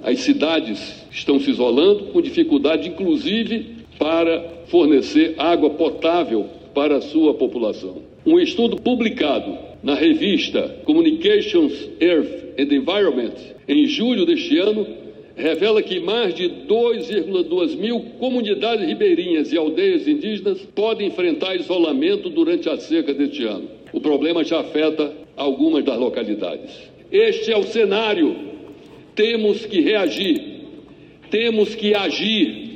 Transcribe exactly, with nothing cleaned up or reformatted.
As cidades estão se isolando, com dificuldade, inclusive, para fornecer água potável para a sua população. Um estudo publicado na revista Communications, Earth and Environment, em julho deste ano, revela que mais de dois vírgula dois mil comunidades ribeirinhas e aldeias indígenas podem enfrentar isolamento durante a seca deste ano. O problema já afeta algumas das localidades. Este é o cenário. Temos que reagir, temos que agir.